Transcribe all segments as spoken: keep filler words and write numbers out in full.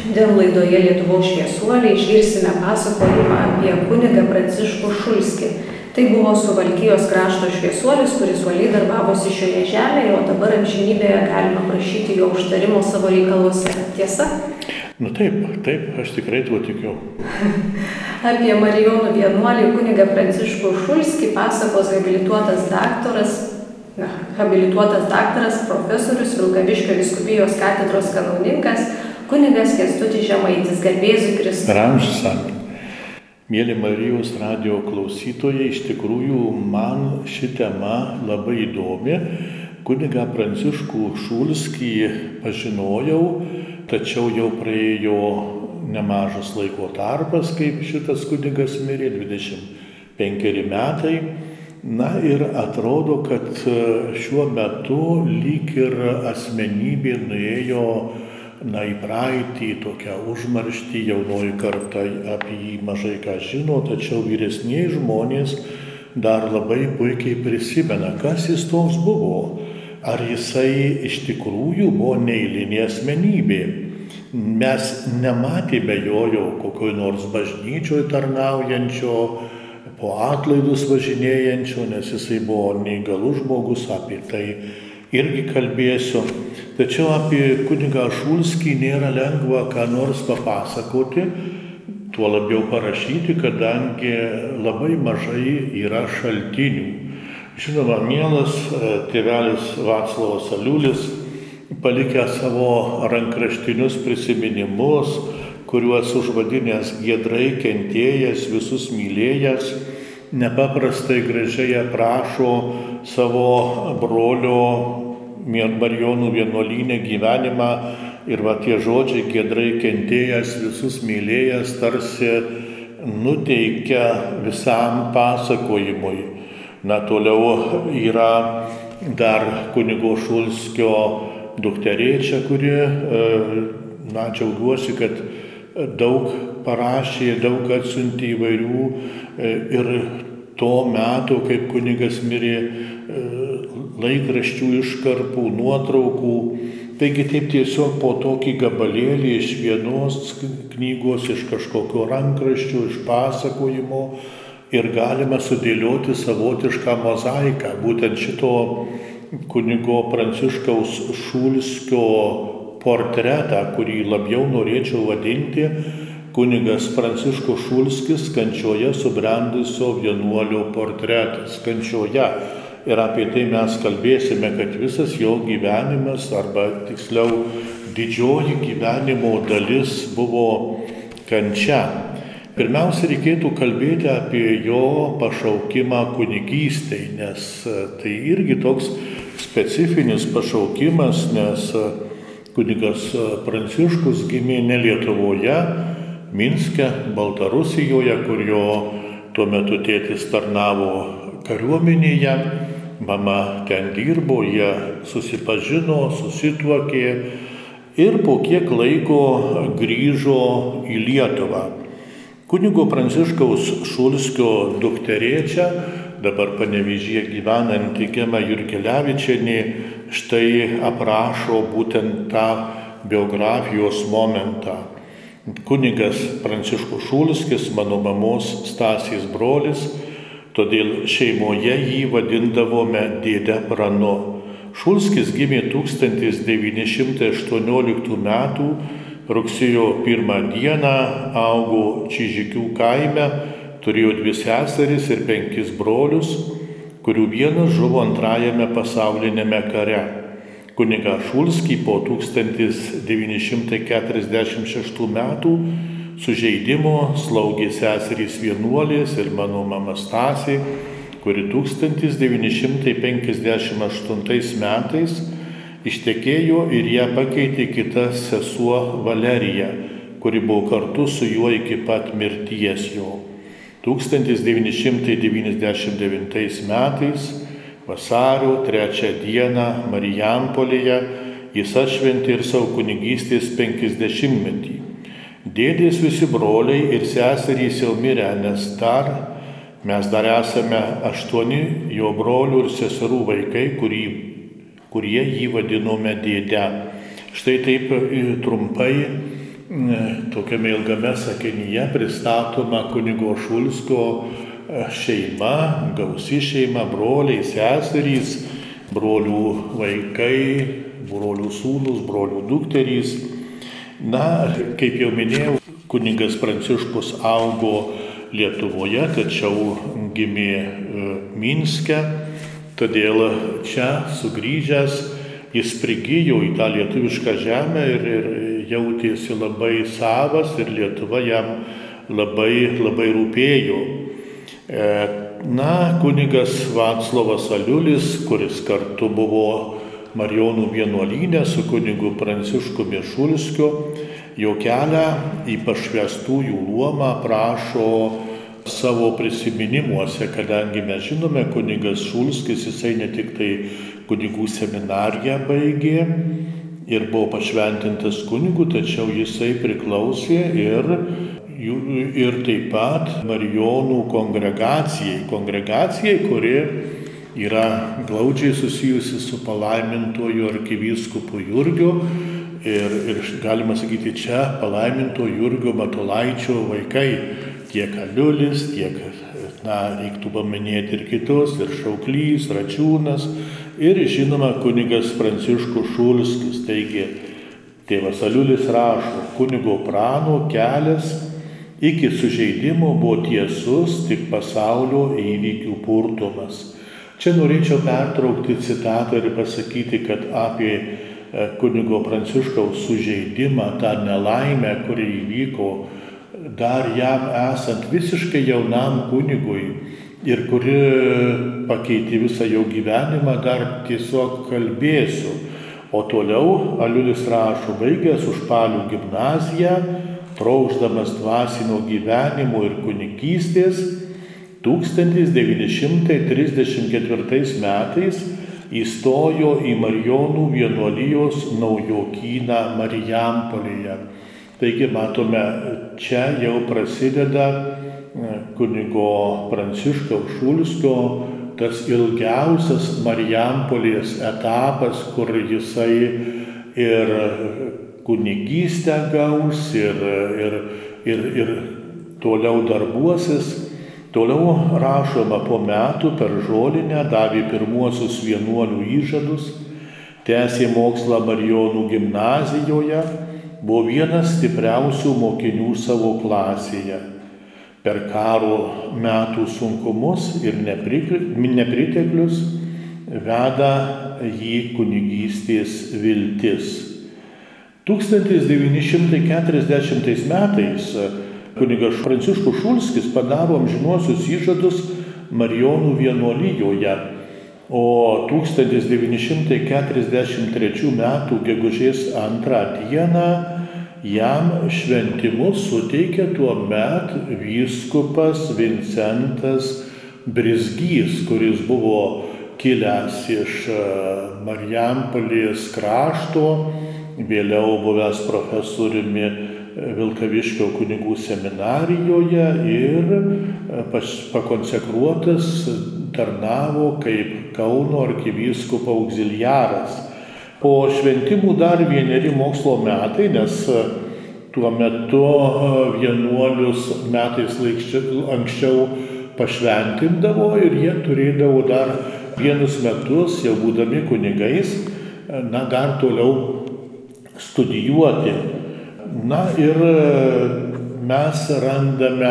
Šiandien laidoje Lietuvos šviesuoliai išgirsime pasakojimą apie kunigą Pranciškų Šulskį. Tai buvo Suvalkijos krašto šviesuolis, kuris uoliai darbavosi šioje žemėje, o dabar amžinybėje galima prašyti jo užtarimo savo reikaluose. Tiesa? Nu taip, taip, aš tikrai tuo tikiu. Apie Marijonų vienuolį kunigą Pranciškų Šulskį pasakos habilituotas daktaras, na, habilituotas daktaras, profesorius, Vilkaviškio vyskupijos katedros kanauninkas, kunigas Kęstutis Žemaitis. Garbėzui Kristui. Ramžis amen. Mėly Marijos radijo klausytojai, iš tikrųjų man ši tema labai įdomi. Kunigą Pranciškų Šulskį pažinojau, tačiau jau praėjo nemažas laiko tarpas, kaip šitas kunigas mirė, dvidešimt penkeri metai. Na ir atrodo, kad šiuo metu lyg ir asmenybė nuėjo na, į praeitį, tokią užmarštį, jaunoji karta apie jį mažai ką žino, tačiau vyresnieji žmonės dar labai puikiai prisimena, kas jis toks buvo. Ar jisai iš tikrųjų buvo neeilinė asmenybė. Mes nematėme jo jau kokioj nors bažnyčioj tarnaujančio, po atlaidus važinėjančio, nes jisai buvo neįgalus žmogus, apie tai irgi kalbėsiu. Tačiau apie kunigą Šulskį nėra lengva ką nors papasakoti, tuo labiau parašyti, kadangi labai mažai yra šaltinių. Žinoma, mielas tėvelis Vaclovas Aliulis, palikęs savo rankraštinius prisiminimus, kuriuos užvadinęs giedrai kentėjęs, visus mylėjęs, nepaprastai gražiai aprašo savo brolio Marijonų vienuolyne gyvenimą ir va tie žodžiai giedrai kentėjęs, visus mylėjęs, tarsi nuteikia visam pasakojimui. Na, toliau yra dar kunigo Šulskio dukterėčia, kuri, na, džiaugiuosi, kad daug parašė, daug atsiuntė įvairių ir to meto, kaip kunigas mirė, laikraščių iškarpų, nuotraukų. Taigi taip tiesiog po tokį gabalėlį iš vienos knygos, iš kažkokio rankraščio, iš pasakojimo ir galima sudėlioti savotišką mozaiką. Būtent šito kunigo Pranciškaus Šulskio portretą, kurį labiau norėčiau vadinti kunigas Pranciškus Šulskis kančioje subrendusio vienuolio portretas. Kančioje. Ir apie tai mes kalbėsime, kad visas jo gyvenimas, arba tiksliau didžioji gyvenimo dalis buvo kančia. Pirmiausia, reikėtų kalbėti apie jo pašaukimą kunigystei, nes tai irgi toks specifinis pašaukimas, nes kunigas Pranciškus gimė ne Lietuvoje, Minske, Baltarusijoje, kur jo tuo metu tėtis tarnavo kariuomenėje. Mama ten dirbo, jie susipažino, susituokė ir po kiek laiko grįžo į Lietuvą. Kunigo Pranciškaus Šulskio dukterėčia, dabar Panevėžyje gyvenanti Gema Jurgelevičienė, štai aprašo būtent tą biografijos momentą. Kunigas Pranciškus Šulskis, mano mamos Stasės brolis, todėl šeimoje jį vadindavome dėde Pranu. Šulskis gimė tūkstantis devyni šimtai aštuonioliktų metų rugsėjo pirmą dieną, augo Čižikių kaime, turėjo dvi seseris ir penkis brolius, kurių vienas žuvo antrajame pasaulinėme kare. Kunigą Šulskį po tūkstantis devyni šimtai keturiasdešimt šeštų metų sužeidimo slaugė seserys vienuolės ir mano mama Stasė, kuri tūkstantis devyni šimtai penkiasdešimt aštuntais metais ištekėjo ir ją pakeitė kita sesuo Valerija, kuri buvo kartu su juo iki pat mirties jo. tūkstantis devyni šimtai devyniasdešimt devintais metais vasario trečią dieną Marijampolėje jis atšventė ir savo kunigystės penkiasdešimtmetį. Dėdės visi broliai ir seserys jau mirę, nes dar, mes dar esame aštuoni jo brolių ir seserų vaikai, kurį, kurie jį vadinome dėde. Štai taip trumpai tokiame ilgame sakinyje pristatoma kunigo Šulskio šeima, gausi šeima, broliai, seserys, brolių vaikai, brolių sūnus, brolių dukterys. Na, kaip jau minėjau, kunigas Pranciškus augo Lietuvoje, tačiau gimė Minske, todėl čia sugrįžęs jis prigijo į tą lietuvišką žemę ir, ir jautėsi labai savas ir Lietuva jam labai, labai rūpėjo. Na, kunigas Vaclovas Aliulis, kuris kartu buvo Marijonų vienuolyne su kunigu Pranciškumi Šulskiu, jo kelią į pašvęstųjų luomą prašo savo prisiminimuose, kadangi mes žinome, kunigas Šulskis, jisai ne tik tai kunigų seminariją baigė ir buvo pašventintas kunigu, tačiau jisai priklausė ir, ir taip pat Marijonų kongregacijai, kongregacijai, kuri yra glaudžiai susijusi su palaimintuoju arkivyskupu Jurgiu ir, ir galima sakyti, čia palaiminto Jurgio Matulaičio vaikai, tiek Aliulis, tiek, na, reiktų paminėti ir kitus, ir Šauklys, Račiūnas, ir žinoma kunigas Pranciškus Šulskis. Taigi, tėvas Aliulis rašo, kunigo Prano kelias iki sužeidimo buvo tiesus, tik pasaulio įvykių purtomas. Čia norėčiau pertraukti citatą ir pasakyti, kad apie kunigo Pranciškaus sužeidimą, tą nelaimę, kuri įvyko dar jam esant visiškai jaunam kunigui ir kuri pakeitė visą jo gyvenimą, dar tiesiog kalbėsiu. O toliau Aliulis rašo, baigęs Užpalių gimnaziją, trokšdamas dvasinio gyvenimo ir kunigystės, tūkstantis devyni šimtai trisdešimt ketvirtais metais įstojo į Marijonų vienuolijos naujokyną Marijampolėje. Taigi matome, čia jau prasideda kunigo Pranciškaus Šulskio tas ilgiausias Marijampolės etapas, kur jisai ir kunigystę gaus ir, ir, ir, ir toliau darbuosis. Toliau rašoma, po metų per Žolinę davė pirmuosius vienuolių įžadus, tęsė mokslą Marijonų gimnazijoje, buvo vienas stipriausių mokinių savo klasėje. Per karo metų sunkumus ir nepriteklius veda jį kunigystės viltis. tūkstantis devyni šimtai keturiasdešimtais metais kunigas Pranciškus Šulskis padaro amžinuosius įžadus Marijonų vienuolijoje, o tūkstantis devyni šimtai keturiasdešimt trečių metų gegužės antrą dieną jam šventimus suteikė tuomet vyskupas Vincentas Brizgys, kuris buvo kilęs iš Marijampolės krašto, vėliau buvęs profesoriumi Vilkaviškio kunigų seminarijoje ir pakonsekruotas tarnavo kaip Kauno arkivyskupo auxiliaras. Po šventimų dar vieneri mokslo metai, nes tuo metu vienuolius metais anksčiau pašventindavo ir jie turėdavo dar vienus metus, jau būdami kunigais, na, dar toliau studijuoti. Na ir mes randame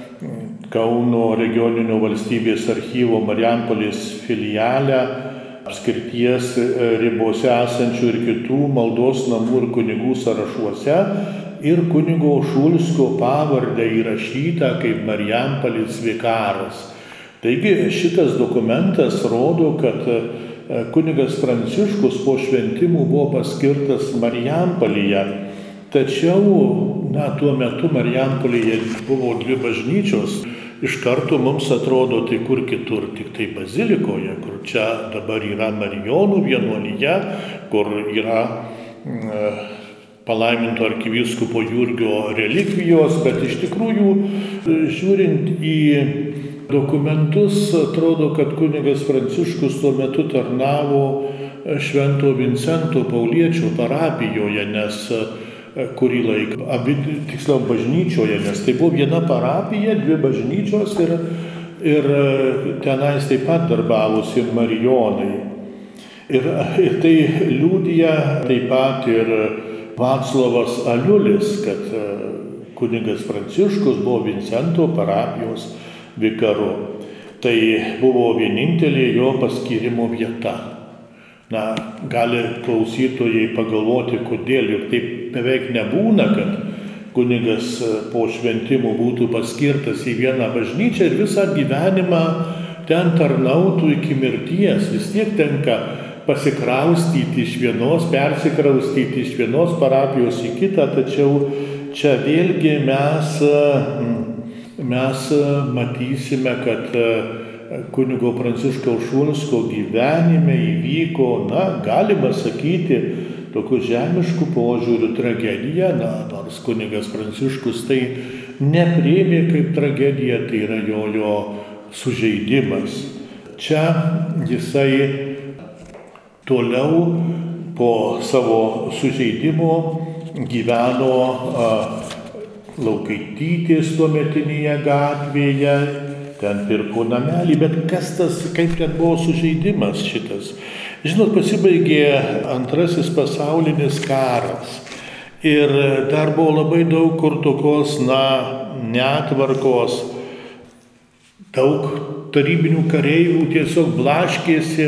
Kauno regioninio valstybės archyvo Marijampolės filialę, apskrities ribose esančių ir kitų maldos namų ir kunigų sąrašuose ir kunigo Šulskio pavardę įrašytą kaip Marijampolės vikaras. Taigi šitas dokumentas rodo, kad kunigas Pranciškus po šventimų buvo paskirtas Marijampolėje. Tačiau, na, tuo metu Marijampolėje buvo dvi bažnyčios. Iš karto mums atrodo, tai kur kitur, tik tai bazilikoje, kur čia dabar yra Marijonų vienuolija, kur yra e, palaiminto arkivyskupo Jurgio relikvijos, bet iš tikrųjų, žiūrint į dokumentus, atrodo, kad kunigas Pranciškus tuo metu tarnavo Švento Vincento Pauliečio parapijoje, nes kurį laiką, abi, tiksliau, bažnyčioje, nes tai buvo viena parapija, dvi bažnyčios ir, ir tenais taip pat darbavosi marijonai. Ir, ir tai liudija taip pat ir Vaclovas Aliulis, kad kunigas Pranciškus buvo Vincento parapijos vikaru. Tai buvo vienintelė jo paskyrimo vieta. Na, gali klausytojai pagalvoti, kodėl, juk taip beveik nebūna, kad kunigas po šventimų būtų paskirtas į vieną bažnyčią ir visą gyvenimą ten tarnautų iki mirties. Vis tiek tenka pasikraustyti iš vienos, persikraustyti iš vienos parapijos į kitą, tačiau čia vėlgi mes, mes matysime, kad kunigo Pranciškaus Šulskio gyvenime įvyko, na, galima sakyti, tokių žemiškų požiūrių tragedija, na, nors kunigas Pranciškus tai nepriėmė kaip tragedija, tai yra jo, jo sužeidimas. Čia jisai toliau po savo sužeidimo gyveno a, Laukaitytės tuometinėje gatvėje, ten pirko namelį, bet kas tas, kaip ten buvo sužeidimas šitas. Žinot, pasibaigė antrasis pasaulinis karas ir dar buvo labai daug kur tokios, na, netvarkos, daug tarybinių kareivių tiesiog blaškėsi,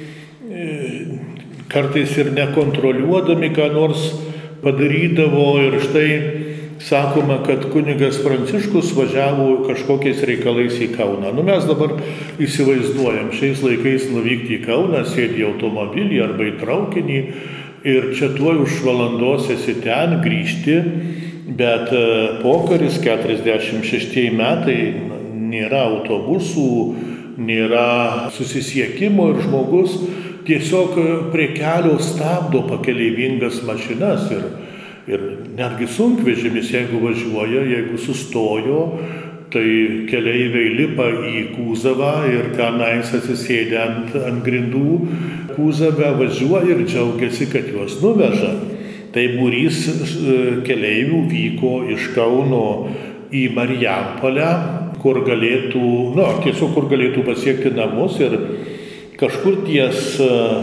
kartais ir nekontroliuodami, ką nors padarydavo ir štai sakoma, kad kunigas Pranciškus važiavo kažkokiais reikalais į Kauną. Nu, mes dabar įsivaizduojam, šiais laikais nuvykti į Kauną, sėdi automobilį arba į traukinį ir čia tuoj už valandos esi ten, grįžti, bet pokaris, keturiasdešimt šeštieji metai, nėra autobusų, nėra susisiekimo ir žmogus tiesiog prie kelio stabdo pakeleivingas mašinas ir Ir netgi sunkvežimis, jeigu važiuoja, jeigu sustojo, tai keleiviai lipa į kūzavą ir tenais atsisėdę ant, ant grindų kūzavę važiuoja ir džiaugiasi, kad juos nuveža. Tai būrys keleivių vyko iš Kauno į Marijampolę, kur galėtų, nu, tiesiog kur galėtų pasiekti namus ir kažkur ties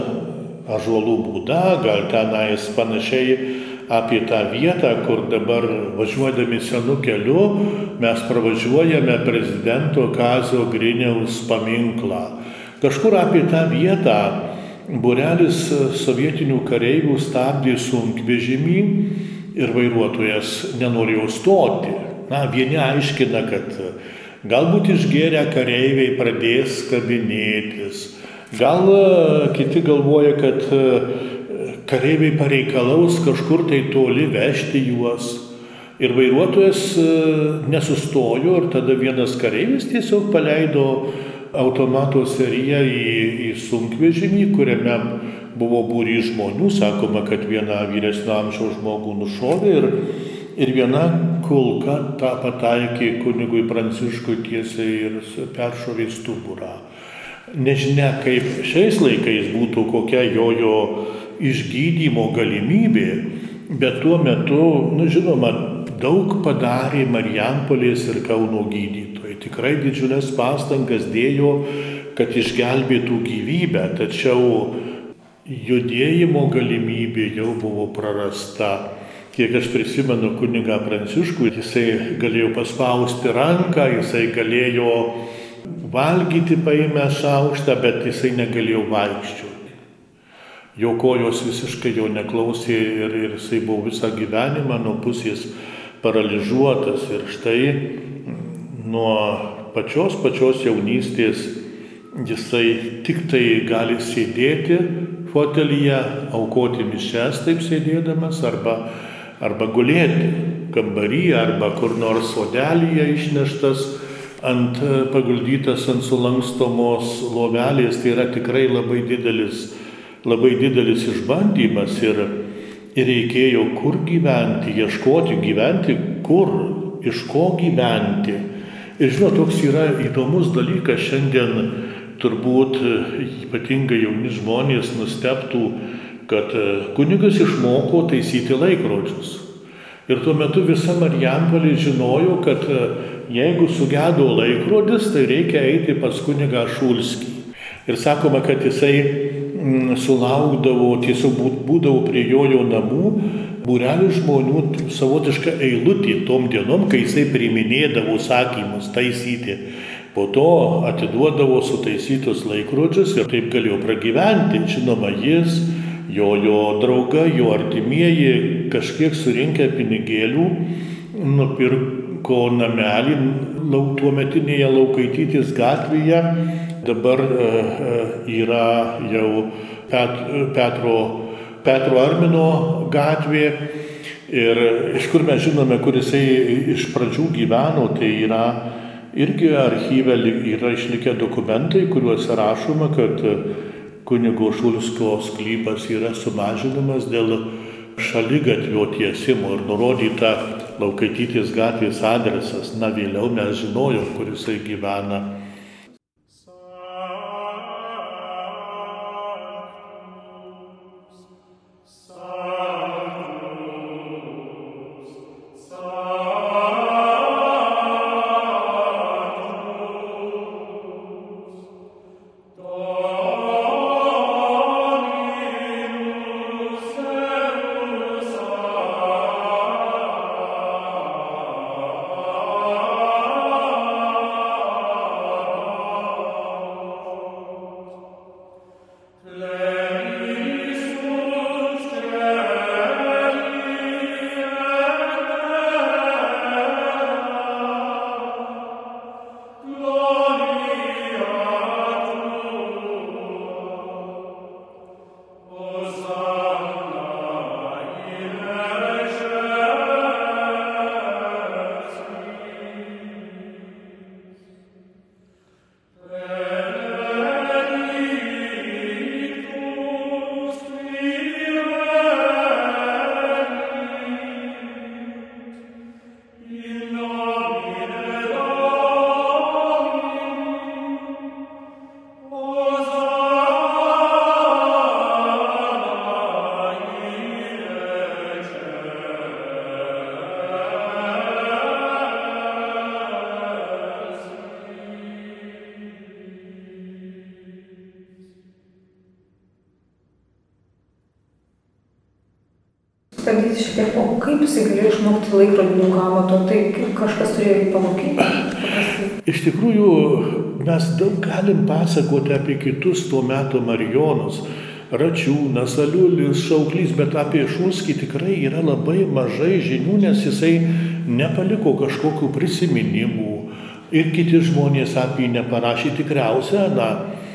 Ąžuolų būda, gal tenais panašiai apie tą vietą, kur dabar važiuodami senu keliu mes pravažiuojame prezidento Kazio Griniaus paminklą. Kažkur apie tą vietą būrelis sovietinių kareivių stabdė sunkvežimį ir vairuotojas nenorėjo stoti. Na, vieni aiškina, kad galbūt išgėrę kareiviai pradės kabinėtis. Gal kiti galvoja, kad kareiviai pareikalaus kažkur tai toli vežti juos. Ir vairuotojas nesustojo ir tada vienas kareivis tiesiog paleido automato seriją į, į sunkvežimį, kuriame buvo būrys žmonių. Sakoma, kad vieną vyresnio amžiaus žmogų nušovė ir, ir viena kulka tą pataikė kunigui Pranciškui tiesiai ir peršovė stuburą. Nežinia, kaip šiais laikais būtų kokia jojo išgydymo galimybė, bet tuo metu, nu žinoma, daug padarė Marijampolės ir Kauno gydytojai. Tikrai didžiulės pastangas dėjo, kad išgelbėtų gyvybę, tačiau judėjimo galimybė jau buvo prarasta. Kiek aš prisimenu kunigą Pranciškų, jisai galėjo paspausti ranką, jisai galėjo valgyti paėmęs šaukštą, bet jisai negalėjo vaikščioti. Jo kojos visiškai jo neklausė ir, ir jisai buvo visą gyvenimą nuo pusės paralyžiuotas. Ir štai nuo pačios pačios jaunystės jisai tik tai gali sėdėti fotelyje, aukoti mišias taip sėdėdamas, arba, arba gulėti kambaryje, arba kur nors sodelyje išneštas, ant, paguldytas ant sulankstomos lovelės. Tai yra tikrai labai didelis labai didelis išbandymas ir, ir reikėjo kur gyventi, ieškoti gyventi, kur, iš ko gyventi. Ir žinot, toks yra įdomus dalykas, šiandien turbūt ypatingai jauni žmonės nustebtų, kad kunigas išmoko taisyti laikrodžius. Ir tuo metu visa Marijampolė žinojo, kad jeigu sugedo laikrodis, tai reikia eiti pas kunigą Šulskį. Ir sakoma, kad jisai mm, sulaukdavo, tiesiog būdavo prie jojo namų, būrelis žmonių savotišką eilutį tom dienom, kai jisai priiminėdavo sakymus taisyti. Po to atiduodavo sutaisytus laikrodžius ir taip galėjo pragyventi. Žinoma, jis, jo, jo draugai, jo artimieji kažkiek surinkę pinigėlių nupirko namelį tuometinėje Laukaitytės gatvėje. Dabar yra jau Petro, Petro Armino gatvė. Ir iš kur mes žinome, kur jisai iš pradžių gyveno, tai yra irgi archyve yra išlikę dokumentai, kuriuose rašoma, kad kunigo Šulskio sklypas yra sumažinamas dėl šaligatvio tiesimo ir nurodyta Laukaitytės gatvės adresas. Na, vėliau mes žinojom, kur jisai gyvena. Stabdyti šiek tiek, o kaip jisai galėjo išmokti laikrodininko amato, tai kažkas turėjo jį pamokyti? Iš tikrųjų, mes daug galim pasakoti apie kitus tuo metu marijonus. Račiūnas, Aliulis, Šauklys, bet apie Šulskį tikrai yra labai mažai žinių, nes jisai nepaliko kažkokių prisiminimų ir kiti žmonės apie jį neparašė. Tikriausia, na,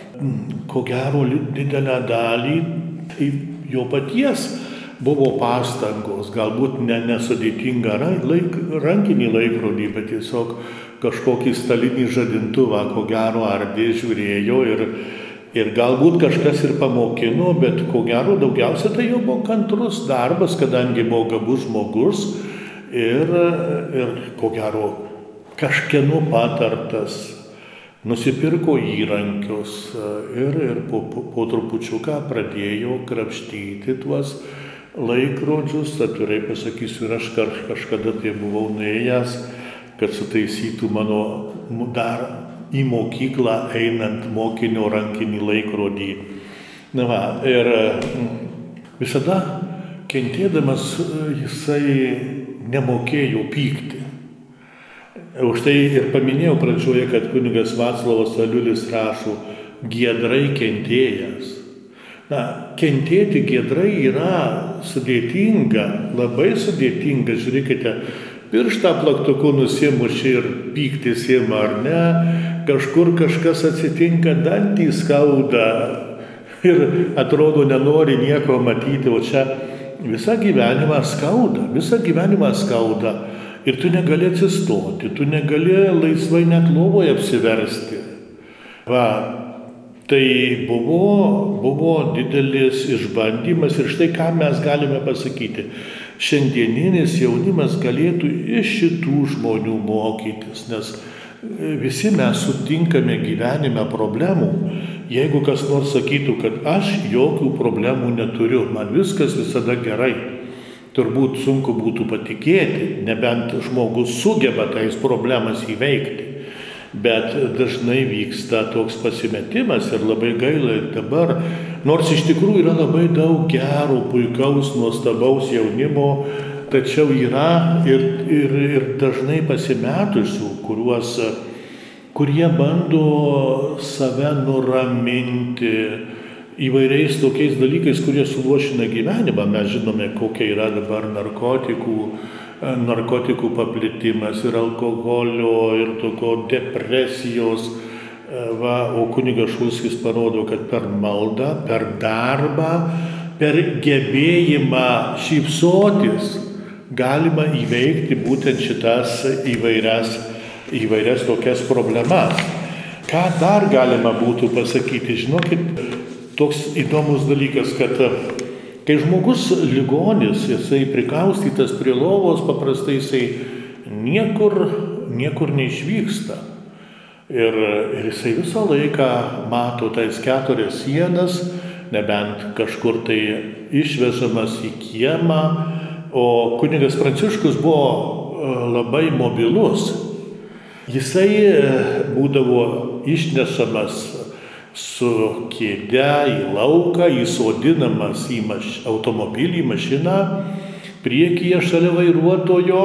ko gero didelę dalį tai jo paties buvo pastangos, galbūt ne, nesudėtinga laik, rankinį laikrodį, bet tiesiog kažkokį stalinį žadintuvą, ko gero ardė žiūrėjo ir, ir galbūt kažkas ir pamokino, bet ko gero daugiausia tai jau buvo kantrus darbas, kadangi buvo gabus žmogus ir, ir ko gero kažkieno patartas, nusipirko įrankius ir, ir po, po, po trupučiuką pradėjo krapštyti tuos laikrodžius. Atvirai pasakysiu, ir aš kažkada tai buvau nuėjęs, kad sutaisytų mano dar į mokyklą einant mokinio rankinį laikrodį. Na va, ir visada kentėdamas jisai nemokėjo pykti. Už tai ir paminėjau pradžioje, kad kunigas Vaclovas Aliulis rašo giedrai kentėjęs. Na, kentėti giedrai yra sudėtinga, labai sudėtinga. Žiūrėkite, pirštą plaktuku nusimuši ir pyktis ima, ar ne? Kažkur kažkas atsitinka, dantį skauda ir atrodo nenori nieko matyti, o čia visą gyvenimą skauda, visą gyvenimą skauda. Ir tu negali atsistoti, tu negali laisvai net lovoje apsiversti. Va, tai buvo, buvo didelis išbandymas ir štai ką mes galime pasakyti. Šiandieninis jaunimas galėtų iš šitų žmonių mokytis, nes visi mes sutinkame gyvenime problemų. Jeigu kas nors sakytų, kad aš jokių problemų neturiu, man viskas visada gerai. turbūt sunku būtų patikėti, nebent žmogus sugeba tais problemas įveikti. Bet dažnai vyksta toks pasimetimas ir labai gaila ir dabar, nors iš tikrųjų yra labai daug gero, puikaus, nuostabaus jaunimo, tačiau yra ir, ir, ir dažnai pasimetusių, kuriuos, kurie bando save nuraminti įvairiais tokiais dalykais, kurie suluošina gyvenimą. Mes žinome, kokia yra dabar narkotikų, narkotikų paplitimas ir alkoholio, ir tokio depresijos. Va, o kunigas Šulskis parodo, kad per maldą, per darbą, per gebėjimą šypsotis galima įveikti būtent šitas įvairias, įvairias tokias problemas. Ką dar galima būtų pasakyti? Žinokit, toks įdomus dalykas, kad kai žmogus ligonis, jisai prikaustytas prie lovos, paprastai jisai niekur, niekur neišvyksta. Ir, ir jisai visą laiką mato tais keturias sienas, nebent kažkur tai išvežamas į kiemą. O kunigas Pranciškus buvo labai mobilus. Jisai būdavo išnešamas su kėde į lauką, įsodinamas į maš... automobilį, mašiną, priekyje šalia vairuotojo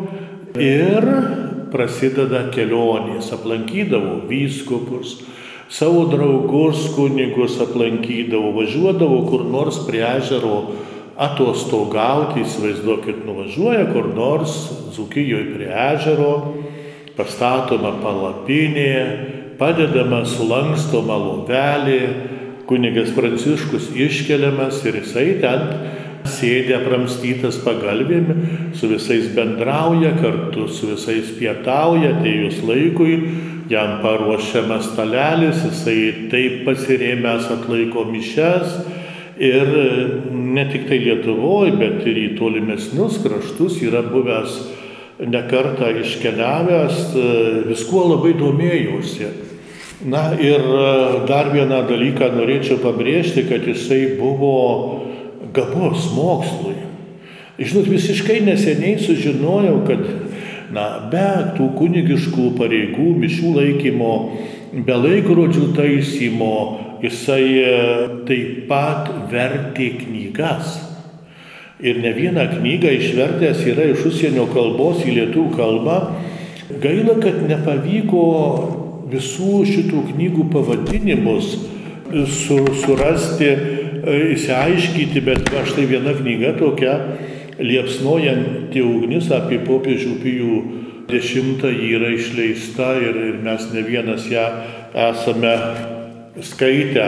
ir prasideda kelionės. Aplankydavo vyskupus, savo draugus kunigus aplankydavo, važiuodavo kur nors prie ežero atostogauti, įsivaizduokit, nuvažiuoja kur nors Dzūkijoje prie ežero, pastatoma palapinė, padedama sulankstoma lovelė, kunigas Pranciškus iškeliamas ir jisai ten sėdė apramstytas pagalvėmi, su visais bendrauja, kartu su visais pietauja, atėjus laikui, jam paruošiamas stalelis, jisai taip pasirėmęs atlaiko mišias ir ne tik tai Lietuvoje, bet ir į tolimesnius kraštus yra buvęs ne kartą iškeliavęs, viskuo labai domėjosi. Na ir dar vieną dalyką norėčiau pabrėžti, kad jisai buvo gabus mokslui. Žinot, visiškai neseniai sužinojau, kad na, be tų kunigiškų pareigų, mišių laikymo, be laikrodžių taisymo, jisai taip pat vertė knygas. Ir ne vieną knygą išvertęs yra iš užsienio kalbos į lietuvių kalbą. Gaila, kad nepavyko visų šitų knygų pavadinimus su, surasti, įsiaiškyti, bet štai viena knyga tokia, Liepsnojanti ugnis apie popiežių Pijų dešimtąjį yra išleista ir, ir mes ne vienas ją esame skaitę.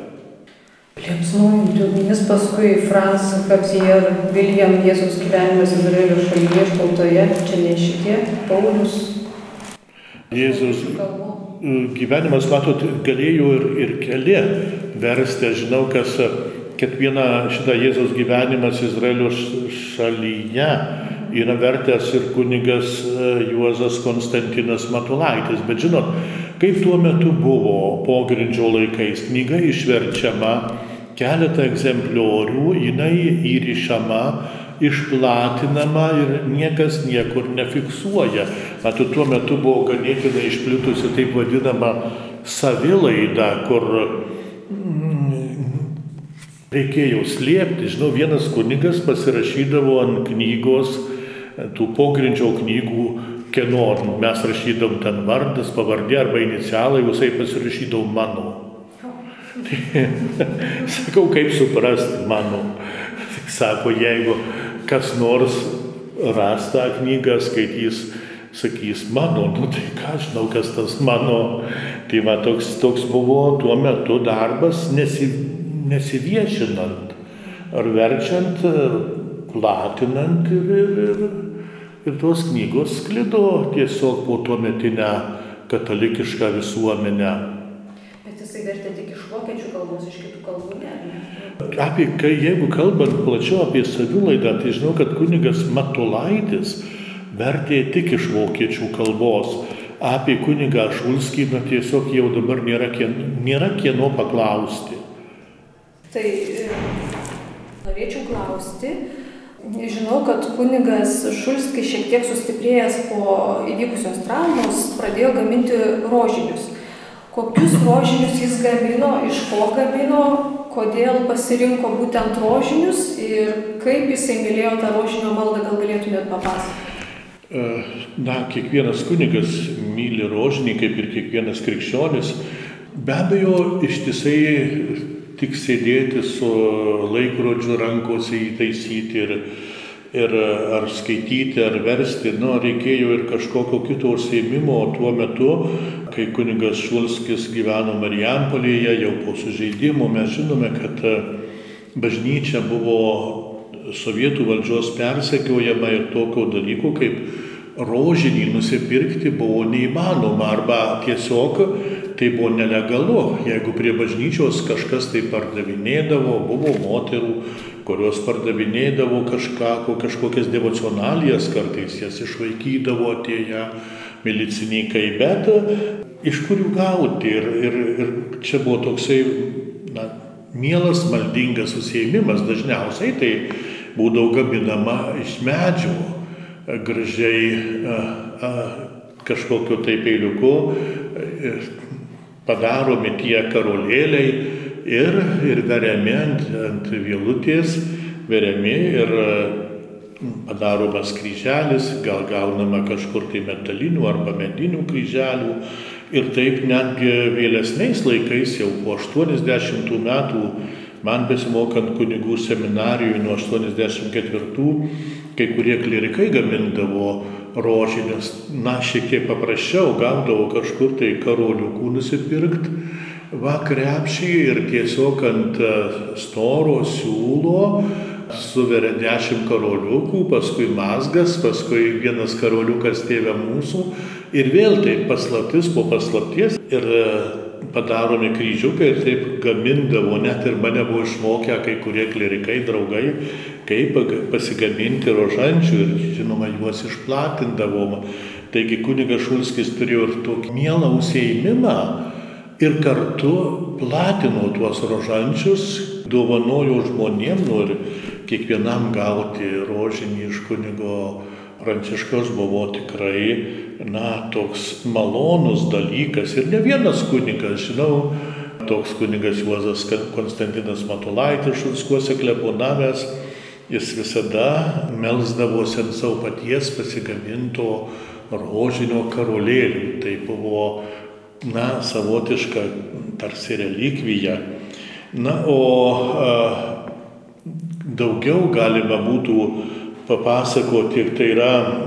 Liepsnojanti ugnis, paskui Franz Xavier William Jėzaus gyvenimas Izraelio šalyje tautoje, čia ne šitie, Paulius. Jėzaus gyvenimas, matot, galėjo ir, ir keli versti. Aš žinau, kas kiekvieną šitą Jėzaus gyvenimas Izraelio šalyje yra vertęs ir kunigas Juozas Konstantinas Matulaitis. Bet žinot, kaip tuo metu buvo pogrindžio laikais, knyga išverčiama, keletą egzempliorių, jinai įrišama, išplatinama ir niekas niekur nefiksuoja. Matot, tuo metu buvo ganėtinai išplitusi taip vadinama savilaida, kur reikėjo slėpti. Žinau, vienas kunigas pasirašydavo ant knygos, tų pogrindžio knygų, kieno mes rašydom ten vardas, pavardė arba inicialai, visai pasirašydom mano. Sakau, kaip suprasti mano. Sako, jeigu kas nors ras tą knygą, skaitys, sakys mano, nu tai ką žinau, kas tas mano. Tai va, toks, toks buvo tuo metu darbas nesi, nesiviešinant, ar verčiant, platinant ir, ir, ir, ir tos knygos sklido tiesiog po tuometinę katalikišką visuomenę. Bet jisai vertė tik iš vokiečių kalbos, iš kitų kalbų ne? Apie, kai, jeigu kalbant plačiau apie savilaidą, tai žinau, kad kunigas Matulaitis vertė tik iš vokiečių kalbos. Apie kunigą Šulskį, na, tiesiog jau dabar nėra, kien, nėra kieno paklausti. Tai norėčiau klausti, Žinau, kad kunigas Šulskis šiek tiek sustiprėjęs po įvykusios traumos pradėjo gaminti rožinius. Kokius rožinius jis gamino, iš ko gamino, kodėl pasirinko būtent rožinius ir kaip jisai mylėjo tą rožinio maldą, gal galėtumėt papasakoti? Na, kiekvienas kunigas myli rožinį, kaip ir kiekvienas krikščionis. Be abejo, ištisai tik sėdėti su laikrodžiu rankose įtaisyti ir, ir ar skaityti, ar versti, nu, reikėjo ir kažkokio kito užsiėmimo. Tuo metu, kai kunigas Šulskis gyveno Marijampolėje, jau po sužeidimo, mes žinome, kad bažnyčia buvo sovietų valdžios persekiojama ir tokio dalyko, kaip rožinį nusipirkti buvo neįmanoma arba tiesiog tai buvo nelegalu. Jeigu prie bažnyčios kažkas tai pardavinėdavo, buvo moterų, kurios pardavinėdavo kažką, kažkokias devocionalijas, kartais jas išvaikydavo atėję milicininkai, bet iš kurių gauti. Ir, ir, ir čia buvo toksai, na, mielas, maldingas užsiėmimas. Dažniausiai tai būdavo gaminama iš medžio, gražiai a, a, kažkokiu tai peiliuku padaromi tie karolėliai ir, ir veriami ant, ant vielutės, veriami ir padaromas kryželis, gal gaunama kažkur tai metalinių arba medinių kryželių. Ir taip netgi vėlesniais laikais, jau po aštuoniasdešimtų metų, man besimokant kunigų seminarijui nuo aštuoniasdešimt ketvirtų, kai kurie klerikai gamindavo rožinius, na, šiek tiek paprasčiau, gaudavo kažkur tai karoliukų nusipirkt, va, krepšį ir tiesiog ant storo siūlo suveria dešimt karoliukų, paskui mazgas, paskui vienas karoliukas Tėve mūsų ir vėl taip paslaptis po paslapties ir padaromi kryžiukai ir taip gamindavo, net ir mane buvo išmokę kai kurie klerikai, draugai, kaip pasigaminti rožančių ir, žinoma, juos išplatindavo. Taigi kunigas Šulskis turėjo ir tokį mielą užsiėmimą ir kartu platino tuos rožančius, dovanojo žmonėm, nori kiekvienam gauti rožinį iš kunigo Pranciškaus buvo tikrai, na, toks malonus dalykas. Ir ne vienas kunigas, žinau, toks kunigas Juozas Konstantinas Matulaitis Šulskiuose klebonavęs, jis visada melsdavosi ant savo paties pasigaminto rožinio karolėlių. Tai buvo, na, savotiška tarsi relikvija. Na, o a, daugiau galima būtų papasakoti, tai yra,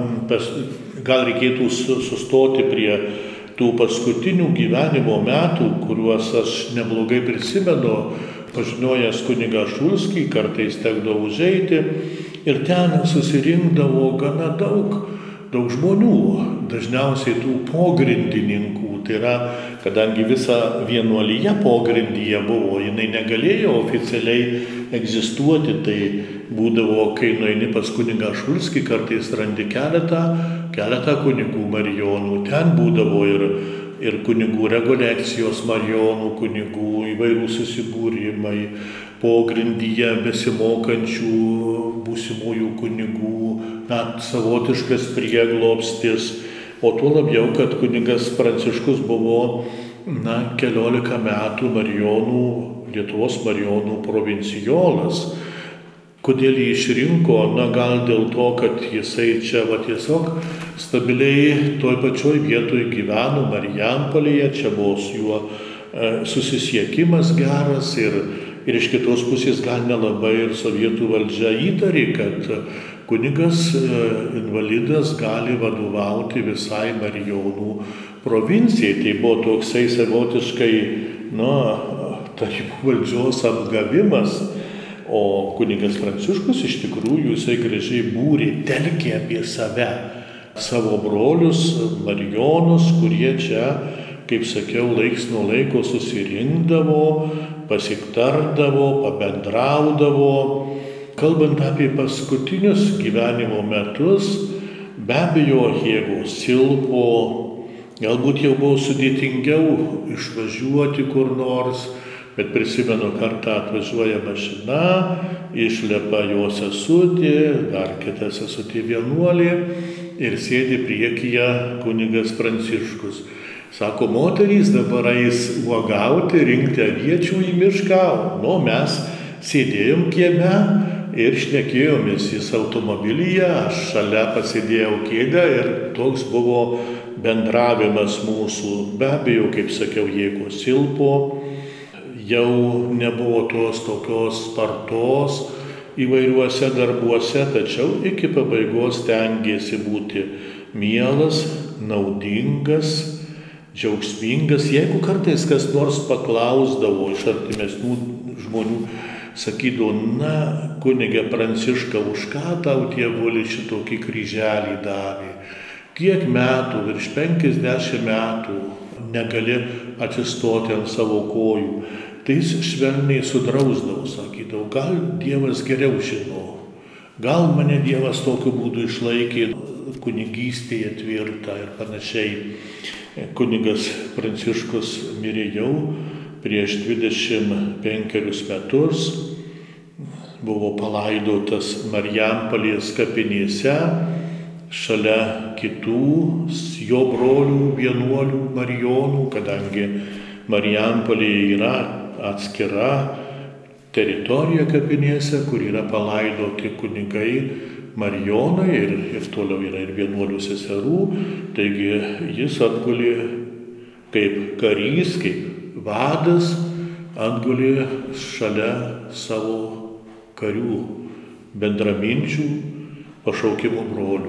gal reikėtų sustoti prie tų paskutinių gyvenimo metų, kuriuos aš neblogai prisimenu, pažinojęs kunigą Šulskį, kartais tekdavo užeiti ir ten susirinkdavo gana daug, daug žmonių, dažniausiai tų pogrindininkų. Tai yra, kadangi visa vienuolija pogrindyje buvo, jinai negalėjo oficialiai egzistuoti, tai būdavo, kai nueini pas kunigą Šulskį, kartais randi keletą, keletą kunigų marijonų. Ten būdavo ir, ir kunigų rekolekcijos marijonų, kunigų įvairių susibūrimai, pogrindyje besimokančių būsimųjų kunigų, net savotiškas prieglobstis. O tuo labiau, kad kunigas Pranciškus buvo, na, keliolika metų marijonų, Lietuvos marijonų provincijolas. Kodėl jį išrinko? Na, gal dėl to, kad jisai čia va tiesiog stabiliai toj pačioj vietoj gyveno Marijampolėje, čia buvo su juo e, susisiekimas geras ir, ir iš kitos pusės gal nelabai ir sovietų valdžia įtarė, kad kunigas e, invalidas gali vadovauti visai marijonų provincijai. Tai buvo toksai savotiškai, na, tarybų valdžios apgavimas. O kunigas Pranciškus iš tikrųjų jisai gražiai būrė, telkė apie save, savo brolius, marijonus, kurie čia, kaip sakiau, laiks nuo laiko susirinkdavo, pasiktardavo, pabendraudavo. Kalbant apie paskutinius gyvenimo metus, be abejo, jėgos silpo, galbūt jau buvo sudėtingiau išvažiuoti kur nors, Bet prisimenu, kartą atvažiuoja mašina, išlepa jo sesutė, dar kita sesutė vienuolė ir sėdi priekyje kunigas Pranciškus. Sako, moterys dabar eis uogauti, rinkti aviečių į mišką, nu mes sėdėjom kieme ir šnekėjomės, jis automobilyje, aš šalia pasėdėjau kėdę ir toks buvo bendravimas mūsų. Be abejo, kaip sakiau, jėgos silpo, jau nebuvo tos tokios spartos įvairiuose darbuose, tačiau iki pabaigos stengėsi būti mielas, naudingas, džiaugsmingas. Jeigu kartais kas nors paklausdavo iš artimesnių žmonių, sakydavo, na, kunige Pranciška, už ką tau tėvuli šitokį kryželį davė? Kiek metų, virš penkiasdešimt metų negali atsistoti ant savo kojų. Tai jis švelniai sudrausdavo, sakydavo, gal Dievas geriau žino, gal mane Dievas tokiu būdu išlaikė kunigystėje tvirtą ir panašiai. Kunigas Pranciškus mirė jau prieš dvidešimt penkerius metus, buvo palaidotas Marijampolės kapinėse, šalia kitų jo brolių vienuolių marijonų, kadangi Marijampolė yra atskira teritorija kapinėse, kur yra palaidoti kunigai marijonai ir, ir toliau yra ir vienuolių seserų. Taigi jis atgulė kaip karys, kaip vadas, atgulė šalia savo karių bendraminčių pašaukimo brolių.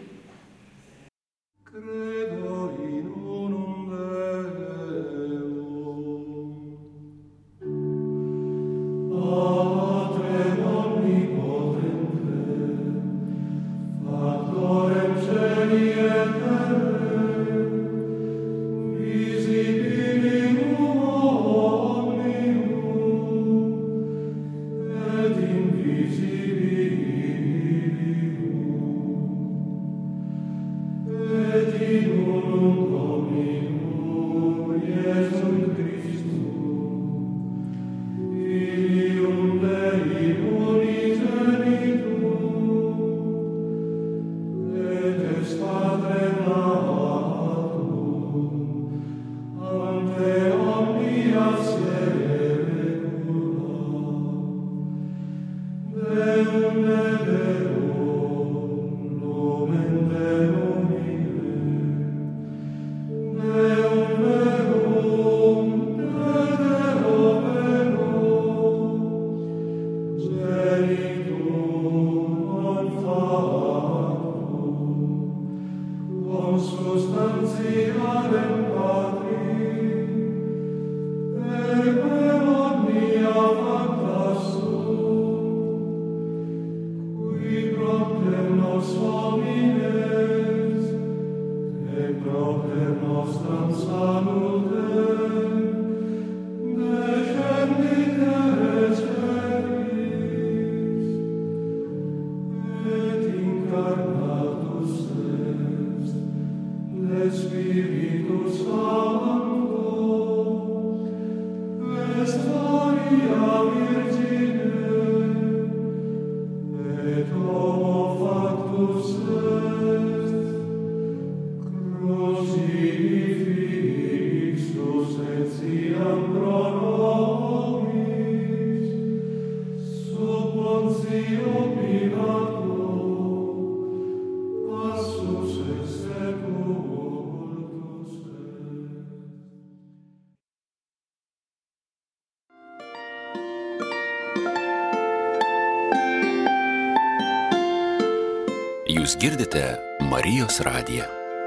Jūs girdite Marijos radiją.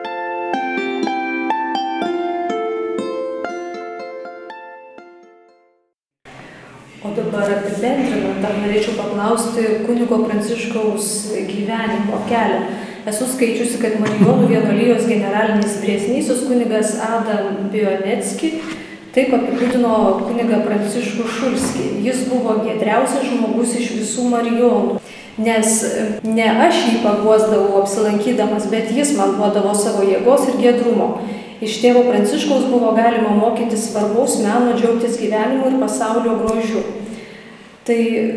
O dabar apibendrinant, dar norėčiau paklausti kunigo Pranciškaus gyvenimo kelią. Esu skaičiusi, kad Marijonų vienuolijos generalinis vyresnysis kunigas Adam Bionecki taip apibūdino kunigą Pranciškų Šulskį. Jis buvo giedriausias žmogus iš visų marijonų. Nes ne aš jį paguosdavau apsilankydamas, bet jis man duodavo savo jėgos ir giedrumo. Iš tėvo Pranciškaus buvo galima mokytis svarbaus meno, džiaugtis gyvenimu ir pasaulio grožiu. Tai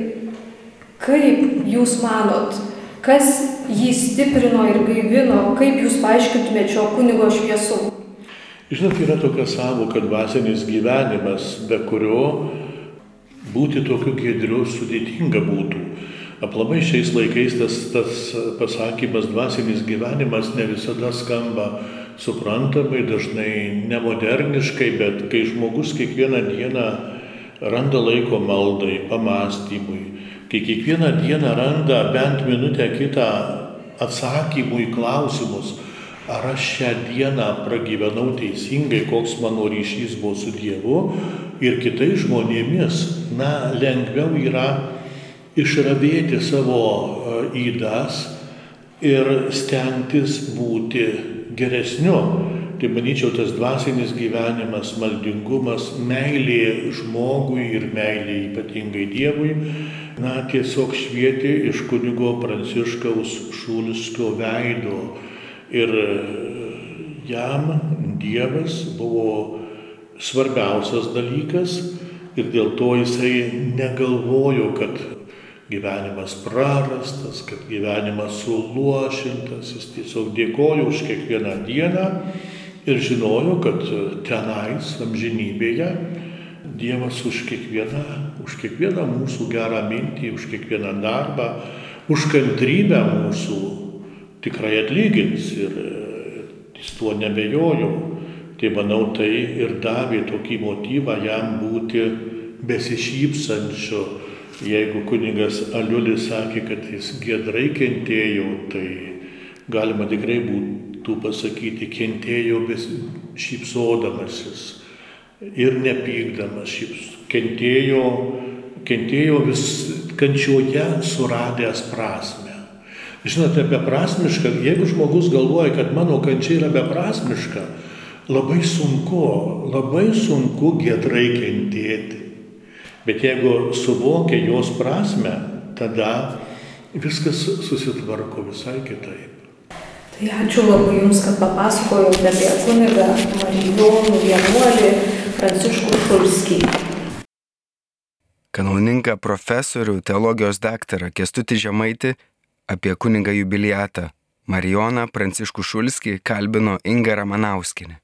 kaip jūs manot, kas jį stiprino ir gaivino, kaip jūs paaiškintumėte šio kunigo šviesumą? Žinot, yra tokia sąvoka dvasinis gyvenimas, be kurio būti tokiu giedriu sudėtinga būtų. Aplamai šiais laikais tas, tas pasakymas dvasinis gyvenimas ne visada skamba suprantamai, dažnai nemoderniškai, bet kai žmogus kiekvieną dieną randa laiko maldai, pamastymui, kai kiekvieną dieną randa bent minutę kitą atsakymų į klausimus, ar aš šią dieną pragyvenau teisingai, koks mano ryšys buvo su Dievu ir kitais žmonėmis, na, lengviau yra išravėti savo ydas ir stengtis būti geresniu. Tai manyčiau, tas dvasinis gyvenimas, maldingumas, meilė žmogui ir meilė ypatingai Dievui, na, tiesiog švietė iš kunigo Pranciškaus Šulskio veido. Ir jam Dievas buvo svarbiausias dalykas ir dėl to jisai negalvojo, kad gyvenimas prarastas, kad gyvenimas suluošintas, jis tiesiog dėkojo už kiekvieną dieną ir žinojo, kad tenais, amžinybėje, Dievas už kiekvieną, už kiekvieną mūsų gerą mintį, už kiekvieną darbą, už kantrybę mūsų tikrai atlygins ir jis tuo nebejojo. Tai manau, tai ir davė tokį motyvą jam būti besišypsančiu. Jeigu kunigas Aliulis sakė, kad jis giedrai kentėjo, tai galima tikrai būtų pasakyti, kentėjo šypsodamasis ir nepykdamas, kentėjo, kentėjo vis kančioje suradęs prasmę. Žinote, beprasmiška, jeigu žmogus galvoja, kad mano kančia yra beprasmiška, labai sunku, labai sunku giedrai kentėti. Bet jeigu suvokia jos prasme, tada viskas susitvarko visai kitaip. Tai ačiū labai Jums, kad papasakojote apie kunigą Marijonų vienuolį Pranciškų Šulskį. Kanauninką profesorių, teologijos daktarą Kęstutį Žemaitį apie kunigą jubiliatą Marijoną Pranciškų Šulskį kalbino Inga Ramanauskienė.